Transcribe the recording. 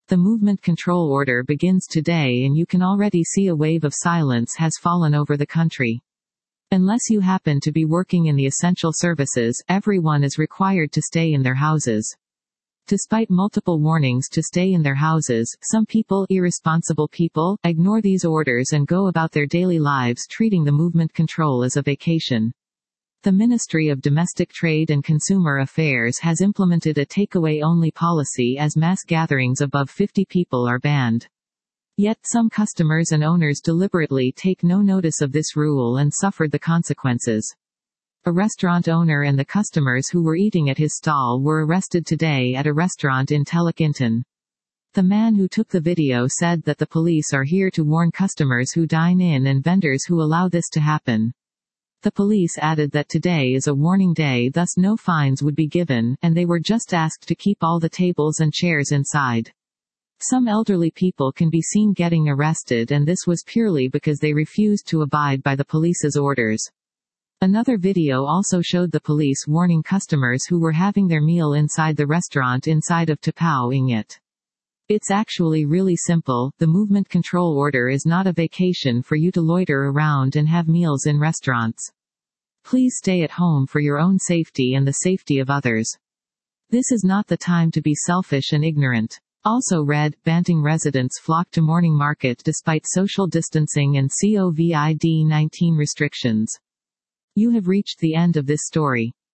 The movement control order begins today, and you can already see a wave of silence has fallen over the country. Unless you happen to be working in the essential services, everyone is required to stay in their houses. Despite multiple warnings to stay in their houses, some people, irresponsible people, ignore these orders and go about their daily lives treating the movement control as a vacation. The Ministry of Domestic Trade and Consumer Affairs has implemented a takeaway-only policy as mass gatherings above 50 people are banned. Yet some customers and owners deliberately take no notice of this rule and suffered the consequences. A restaurant owner and the customers who were eating at his stall were arrested today at a restaurant in Telekinton. The man who took the video said that the police are here to warn customers who dine in and vendors who allow this to happen. The police added that today is a warning day, thus no fines would be given, and they were just asked to keep all the tables and chairs inside. Some elderly people can be seen getting arrested, and this was purely because they refused to abide by the police's orders. Another video also showed the police warning customers who were having their meal inside the restaurant inside of Tapao Ingat. It's actually really simple. The movement control order is not a vacation for you to loiter around and have meals in restaurants. Please stay at home for your own safety and the safety of others. This is not the time to be selfish and ignorant. Also read, Banting residents flock to morning market despite social distancing and COVID-19 restrictions. You have reached the end of this story.